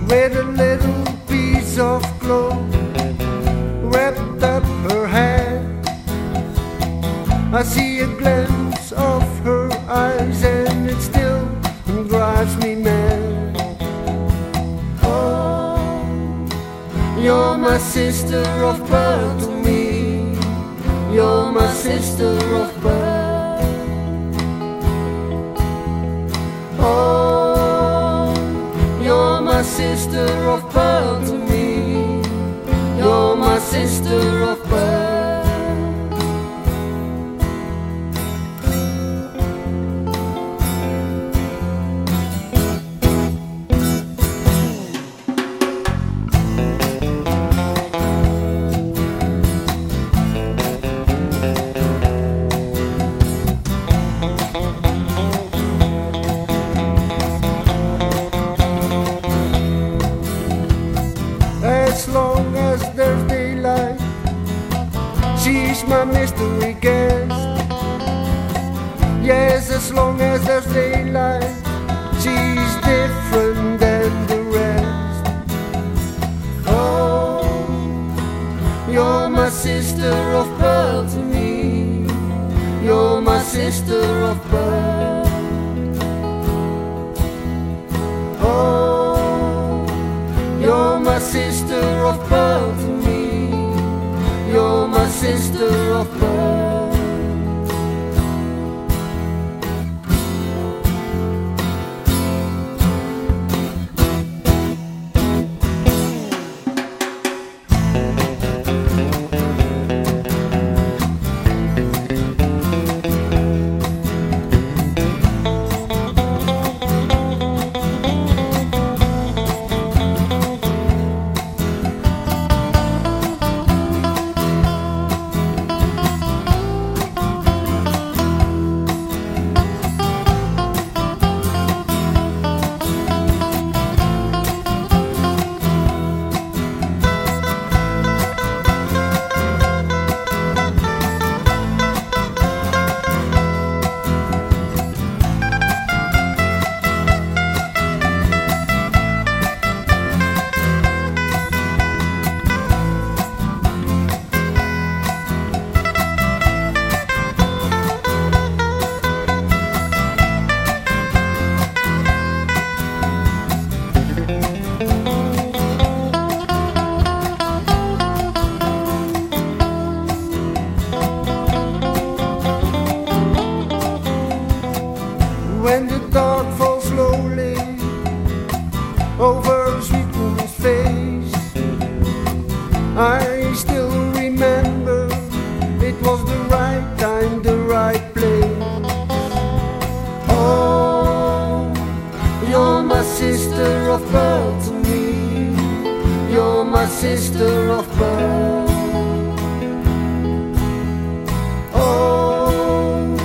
with a little piece of cloth wrapped up her hair. I see a glance of her eyes and it still drives me mad. Oh, you're my sister of pearl to me. You're my sister of pearl. Oh, you're my sister of pearl to me. You're my sister of pearl. As long as there's daylight, she's my mystery guest. Yes, as long as there's daylight, she's different than the rest. Oh, you're my sister of pearl to me. You're my sister of pearl. Oh, you're my sister of pearl to me. You're my sister of pearl. When the dark falls slowly over a sweet woman's face, I still remember it was the right time, the right place. Oh, you're my sister of pearl to me. You're my sister of pearl.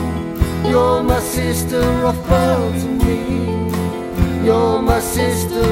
You're my sister of pearl to me. You're my sister